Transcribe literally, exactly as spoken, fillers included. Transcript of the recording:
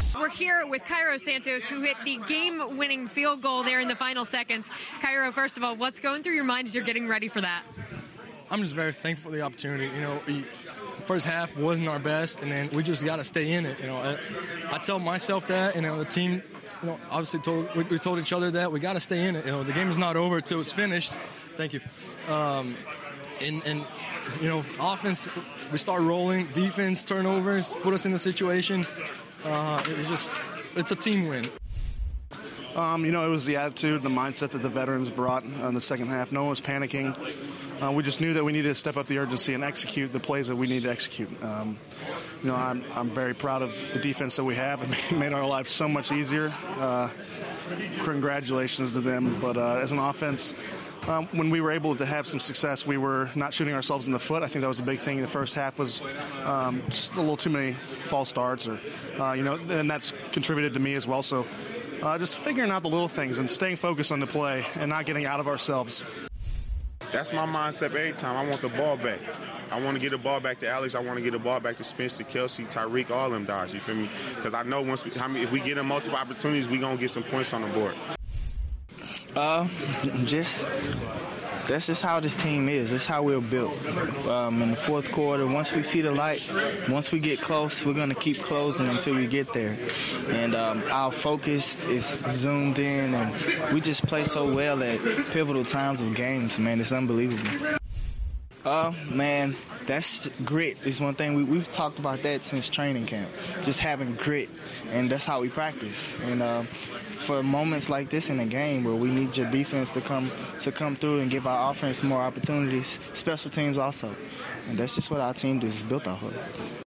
We're here with Cairo Santos, who hit the game-winning field goal there in the final seconds. Cairo, first of all, what's going through your mind as you're getting ready for that? I'm just very thankful for the opportunity. You know, first half wasn't our best, and then we just got to stay in it. You know, I, I tell myself that, and you know, the team, you know, obviously told we, we told each other that we got to stay in it. You know, the game is not over until it's finished. Thank you. Um, and and you know, offense, we start rolling. Defense, turnovers, put us in the situation. Uh, it was just, it's a team win. Um, you know, it was the attitude, the mindset that the veterans brought in the second half. No one was panicking. Uh, we just knew that we needed to step up the urgency and execute the plays that we need to execute. Um, you know, I'm, I'm very proud of the defense that we have. It made our life so much easier. Uh, congratulations to them. But uh, as an offense, um, when we were able to have some success, we were not shooting ourselves in the foot. I think that was a big thing. The first half was um, just a little too many false starts, or uh, you know, and that's contributed to me as well. So uh, just figuring out the little things and staying focused on the play and not getting out of ourselves. That's my mindset every time. I want the ball back. I want to get the ball back to Alex. I want to get the ball back to Spencer, Kelsey, Tyreek, all them guys. You feel me? Because I know once we, how many, if we get them multiple opportunities, we gonna get some points on the board. Uh, just that's just how this team is. That's how we're built. Um, in the fourth quarter, once we see the light, once we get close, we're gonna keep closing until we get there. And um, our focus is zoomed in, and we just play so well at pivotal times of games. Man, it's unbelievable. Uh, man, that's grit. It's one thing we, we've talked about that since training camp. Just having grit, and that's how we practice. And uh, for moments like this in the game where we need your defense to come to come through and give our offense more opportunities, special teams also. And that's just what our team is built off of.